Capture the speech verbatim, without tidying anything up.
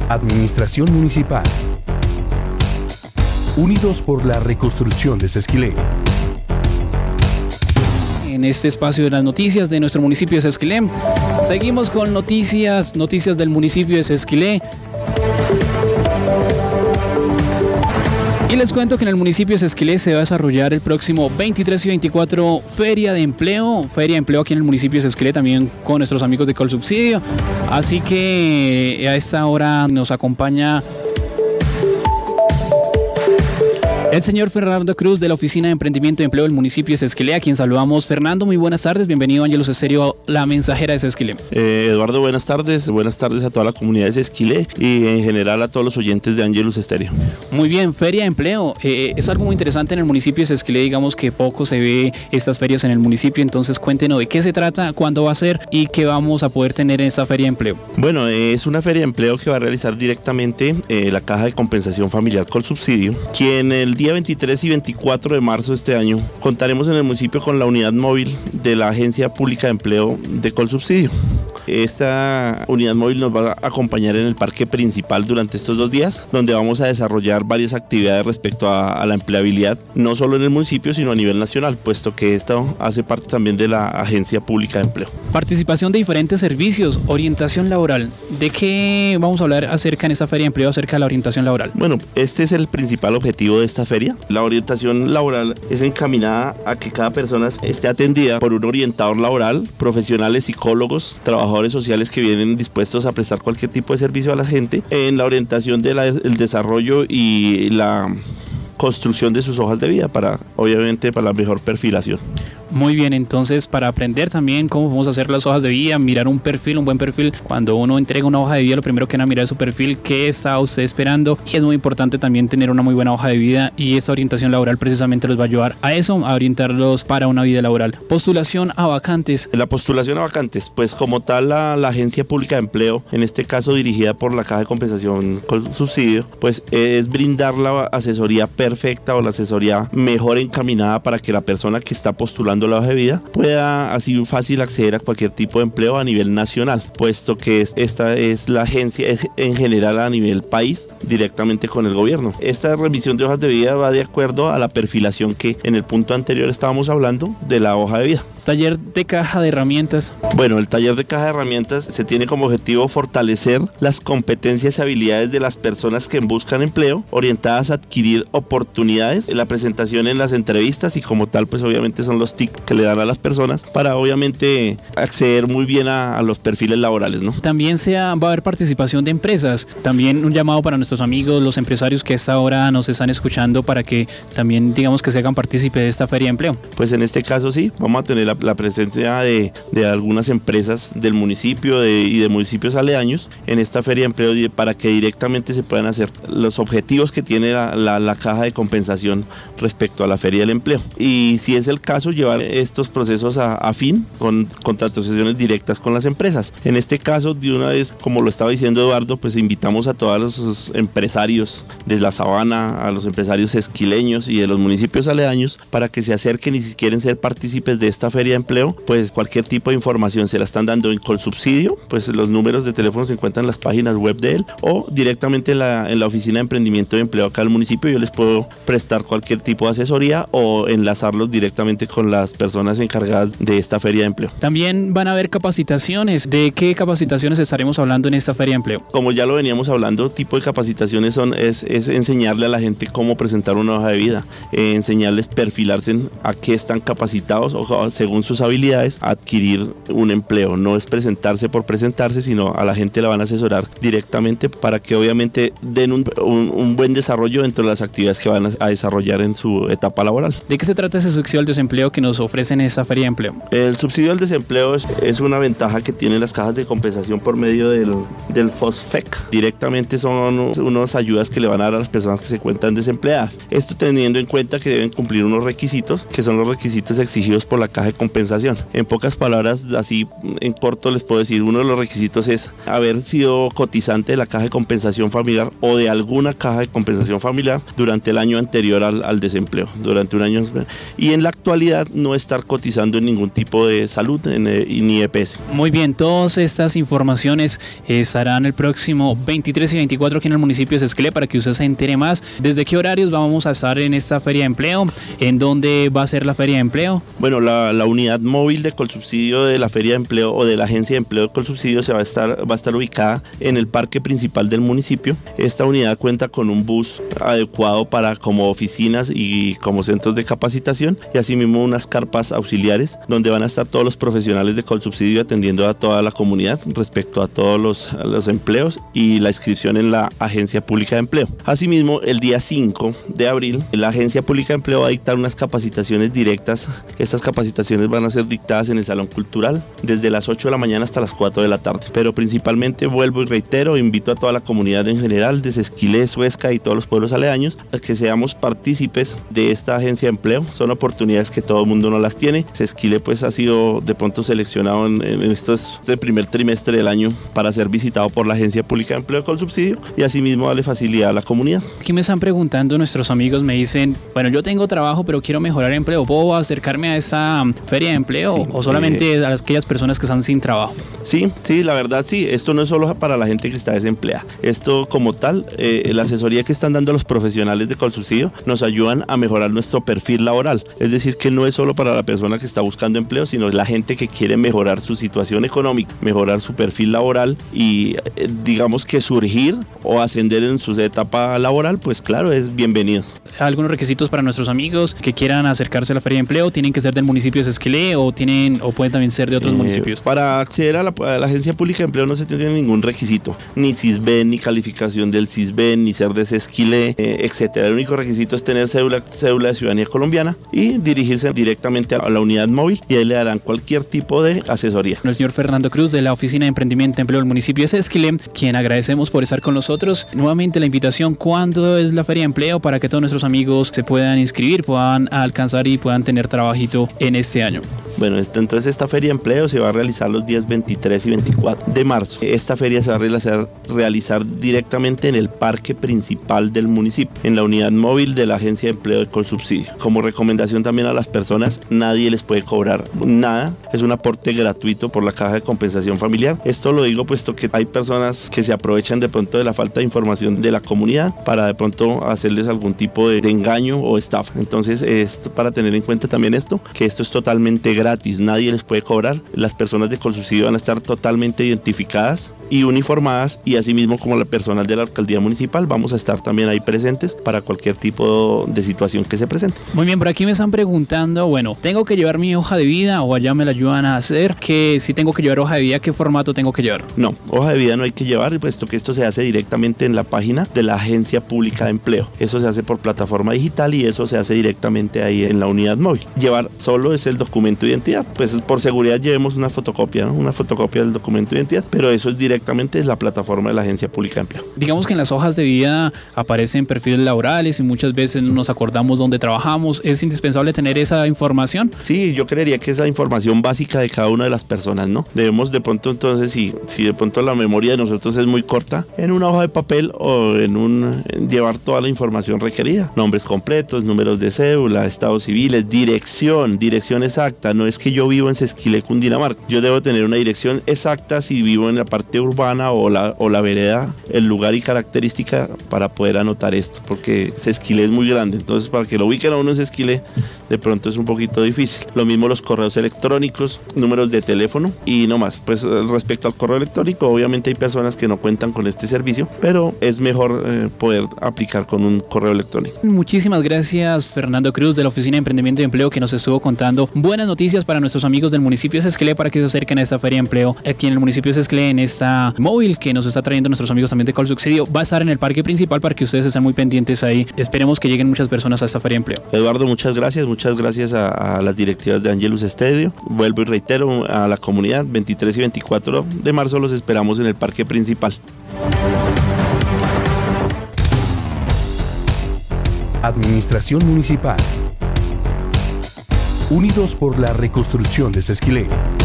Administración Municipal. Unidos por la reconstrucción de Sesquilé. En este espacio de las noticias de nuestro municipio de Sesquilé, seguimos con noticias, noticias del municipio de Sesquilé. Y les cuento que en el municipio de Sesquilé se va a desarrollar el próximo veintitrés y veinticuatro Feria de Empleo, Feria de Empleo aquí en el municipio de Sesquilé, también con nuestros amigos de Colsubsidio. Así que a esta hora nos acompaña el señor Fernando Cruz de la Oficina de Emprendimiento y Empleo del municipio de Sesquilé, a quien saludamos. Fernando, muy buenas tardes, bienvenido a Ángelus Estéreo, la mensajera de Sesquilé. Eh, Eduardo, buenas tardes, buenas tardes a toda la comunidad de Sesquilé y en general a todos los oyentes de Ángelus Estéreo. Muy bien, Feria de Empleo, eh, es algo muy interesante en el municipio de Sesquilé, digamos que poco se ve estas ferias en el municipio, entonces cuéntenos de qué se trata, cuándo va a ser y qué vamos a poder tener en esta Feria de Empleo. Bueno, eh, es una feria de empleo que va a realizar directamente eh, la Caja de Compensación Familiar Colsubsidio, quien el día veintitrés y veinticuatro de marzo de este año contaremos en el municipio con la unidad móvil de la Agencia Pública de Empleo de Colsubsidio. Esta unidad móvil nos va a acompañar en el parque principal durante estos dos días, donde vamos a desarrollar varias actividades respecto a, a la empleabilidad, no solo en el municipio, sino a nivel nacional, puesto que esto hace parte también de la Agencia Pública de Empleo. Participación de diferentes servicios, orientación laboral. ¿De qué vamos a hablar acerca en esta Feria de Empleo, acerca de la orientación laboral? Bueno, este es el principal objetivo de esta feria. La orientación laboral es encaminada a que cada persona esté atendida por un orientador laboral, profesionales, psicólogos, trabajadores sociales que vienen dispuestos a prestar cualquier tipo de servicio a la gente en la orientación del desarrollo y la construcción de sus hojas de vida para, obviamente, para la mejor perfilación. Muy bien, entonces para aprender también cómo podemos hacer las hojas de vida, mirar un perfil, un buen perfil, cuando uno entrega una hoja de vida, lo primero que van a mirar es su perfil, qué está usted esperando, y es muy importante también tener una muy buena hoja de vida, y esta orientación laboral precisamente los va a ayudar a eso, a orientarlos para una vida laboral. Postulación a vacantes. La postulación a vacantes, pues como tal la, la Agencia Pública de Empleo, en este caso dirigida por la Caja de Compensación Colsubsidio, pues es brindar la asesoría perfecta o la asesoría mejor encaminada para que la persona que está postulando la hoja de vida pueda así fácil acceder a cualquier tipo de empleo a nivel nacional, puesto que es, esta es la agencia es en general a nivel país directamente con el gobierno. Esta revisión de hojas de vida va de acuerdo a la perfilación que en el punto anterior estábamos hablando de la hoja de vida. Taller de caja de herramientas. Bueno, el taller de caja de herramientas se tiene como objetivo fortalecer las competencias y habilidades de las personas que buscan empleo, orientadas a adquirir oportunidades, la presentación en las entrevistas y como tal, pues obviamente son los tips que le dan a las personas para obviamente acceder muy bien a, a los perfiles laborales, ¿no? También sea, va a haber participación de empresas, también un llamado para nuestros amigos, los empresarios que a esta hora nos están escuchando para que también digamos que se hagan partícipe de esta Feria de Empleo. Pues en este caso sí, vamos a tener la la presencia de, de algunas empresas del municipio de, y de municipios aledaños en esta Feria de Empleo para que directamente se puedan hacer los objetivos que tiene la, la, la Caja de Compensación respecto a la Feria del Empleo. Y si es el caso, llevar estos procesos a, a fin con contrataciones directas con las empresas. En este caso, de una vez, como lo estaba diciendo Eduardo, pues invitamos a todos los empresarios de la Sabana, a los empresarios esquileños y de los municipios aledaños para que se acerquen y si quieren ser partícipes de esta Feria de Empleo, pues cualquier tipo de información se la están dando en Colsubsidio, pues los números de teléfono se encuentran en las páginas web de él o directamente en la, en la Oficina de Emprendimiento y Empleo acá del municipio. Yo les puedo prestar cualquier tipo de asesoría o enlazarlos directamente con las personas encargadas de esta Feria de Empleo. También van a haber capacitaciones. ¿De qué capacitaciones estaremos hablando en esta Feria de Empleo? Como ya lo veníamos hablando, tipo de capacitaciones son es, es enseñarle a la gente cómo presentar una hoja de vida, eh, enseñarles perfilarse a qué están capacitados o según sus habilidades adquirir un empleo. No es presentarse por presentarse, sino a la gente la van a asesorar directamente para que obviamente den un, un, un buen desarrollo dentro de las actividades que van a, a desarrollar en su etapa laboral. ¿De qué se trata ese subsidio al desempleo que nos ofrecen en esta Feria de Empleo? El subsidio al desempleo es, es una ventaja que tienen las cajas de compensación por medio del, del FOSFEC. Directamente son unas ayudas que le van a dar a las personas que se encuentran desempleadas. Esto teniendo en cuenta que deben cumplir unos requisitos, que son los requisitos exigidos por la Caja de compensación. En pocas palabras, así en corto les puedo decir, uno de los requisitos es haber sido cotizante de la caja de compensación familiar o de alguna caja de compensación familiar durante el año anterior al, al desempleo, durante un año, y en la actualidad no estar cotizando en ningún tipo de salud en, ni E P S. Muy bien, todas estas informaciones estarán el próximo veintitrés y veinticuatro aquí en el municipio de Sesquilé para que usted se entere más. ¿Desde qué horarios vamos a estar en esta feria de empleo? ¿En dónde va a ser la feria de empleo? Bueno, la, la unidad móvil de Colsubsidio de la feria de empleo o de la agencia de empleo de Colsubsidio se va a estar, va a estar ubicada en el parque principal del municipio. Esta unidad cuenta con un bus adecuado para como oficinas y como centros de capacitación, y asimismo unas carpas auxiliares donde van a estar todos los profesionales de Colsubsidio atendiendo a toda la comunidad respecto a todos los, a los empleos y la inscripción en la Agencia Pública de Empleo. Asimismo, el día cinco de abril, la Agencia Pública de Empleo va a dictar unas capacitaciones directas. Estas capacitaciones van a ser dictadas en el Salón Cultural desde las ocho de la mañana hasta las cuatro de la tarde. Pero principalmente, vuelvo y reitero, invito a toda la comunidad en general de Sesquilé, Suezca y todos los pueblos aledaños a que seamos partícipes de esta agencia de empleo. Son oportunidades que todo el mundo no las tiene. Sesquilé pues ha sido de pronto seleccionado en, en estos, este primer trimestre del año para ser visitado por la Agencia Pública de Empleo con subsidio y asimismo darle facilidad a la comunidad. Aquí me están preguntando nuestros amigos, me dicen, bueno, yo tengo trabajo pero quiero mejorar empleo, ¿puedo acercarme a esta feria de empleo sí, o solamente eh, a aquellas personas que están sin trabajo? Sí, sí, la verdad sí, esto no es solo para la gente que está desempleada, esto como tal, eh, la asesoría que están dando los profesionales de Colsubsidio nos ayudan a mejorar nuestro perfil laboral, es decir que no es solo para la persona que está buscando empleo, sino la gente que quiere mejorar su situación económica, mejorar su perfil laboral y eh, digamos que surgir o ascender en su etapa laboral, pues claro, es bienvenido. ¿Algunos requisitos para nuestros amigos que quieran acercarse a la feria de empleo? ¿Tienen que ser del municipio de Sesquilé o, tienen, o pueden también ser de otros eh, municipios? Para acceder a la, a la Agencia Pública de Empleo no se tiene ningún requisito, ni CISBEN, ni calificación del CISBEN, ni ser de Sesquilé, eh, etcétera. El único requisito es tener cédula, cédula de ciudadanía colombiana y dirigirse directamente a la unidad móvil y ahí le darán cualquier tipo de asesoría. El señor Fernando Cruz de la Oficina de Emprendimiento y Empleo del municipio de Sesquilé, quien agradecemos por estar con nosotros. Nuevamente la invitación, ¿cuándo es la feria de empleo para que todos nuestros amigos se puedan inscribir, puedan alcanzar y puedan tener trabajito en este año? Bueno, entonces esta feria de empleo se va a realizar los días veintitrés y veinticuatro de marzo. Esta feria se va a realizar, realizar directamente en el parque principal del municipio, en la unidad móvil de la Agencia de Empleo de Colsubsidio. Como recomendación también a las personas, nadie les puede cobrar nada, es un aporte gratuito por la caja de compensación familiar. Esto lo digo puesto que hay personas que se aprovechan de pronto de la falta de información de la comunidad para de pronto hacerles algún tipo de, de engaño o estafa. Entonces, es para tener en cuenta también esto, que esto es totalmente gratuito. gratis, nadie les puede cobrar. Las personas de Colsubsidio van a estar totalmente identificadas y uniformadas, y asimismo como la personal de la alcaldía municipal vamos a estar también ahí presentes para cualquier tipo de situación que se presente. Muy bien, por aquí me están preguntando, bueno, ¿tengo que llevar mi hoja de vida o allá me la ayudan a hacer? Que si tengo que llevar hoja de vida, ¿qué formato tengo que llevar? No, hoja de vida no hay que llevar, puesto que esto se hace directamente en la página de la Agencia Pública de Empleo. Eso se hace por plataforma digital y eso se hace directamente ahí en la unidad móvil. Llevar solo es el documento de identidad, pues por seguridad llevemos una fotocopia, ¿no? Una fotocopia del documento de identidad, pero eso es directamente es la plataforma de la Agencia Pública de Empleo. Digamos que en las hojas de vida aparecen perfiles laborales y muchas veces no nos acordamos dónde trabajamos. ¿Es indispensable tener esa información? Sí, yo creería que es la información básica de cada una de las personas, ¿no? Debemos de pronto entonces, si, si de pronto la memoria de nosotros es muy corta, en una hoja de papel o en un en llevar toda la información requerida. Nombres completos, números de cédula, estados civiles, dirección, dirección exacta. No es que yo vivo en Sesquilé, Cundinamarca. Yo debo tener una dirección exacta si vivo en la parte urbana o la, o la vereda, el lugar y característica para poder anotar esto, porque Sesquilé es muy grande, entonces para que lo ubiquen a uno en Sesquilé de pronto es un poquito difícil. Lo mismo los correos electrónicos, números de teléfono y no más. Pues respecto al correo electrónico, obviamente hay personas que no cuentan con este servicio, pero es mejor eh, poder aplicar con un correo electrónico. Muchísimas gracias, Fernando Cruz de la Oficina de Emprendimiento y Empleo, que nos estuvo contando buenas noticias para nuestros amigos del municipio de Sesquilé para que se acerquen a esta feria de empleo aquí en el municipio de Sesquilé, en esta móvil que nos está trayendo nuestros amigos también de Colsubsidio. Va a estar en el parque principal para que ustedes estén muy pendientes ahí. Esperemos que lleguen muchas personas a esta feria de empleo. Eduardo, muchas gracias, muchas gracias a, a las directivas de Angelus Stereo. Vuelvo y reitero a la comunidad, veintitrés y veinticuatro de marzo los esperamos en el parque principal. Administración Municipal. Unidos por la reconstrucción de Sesquilé.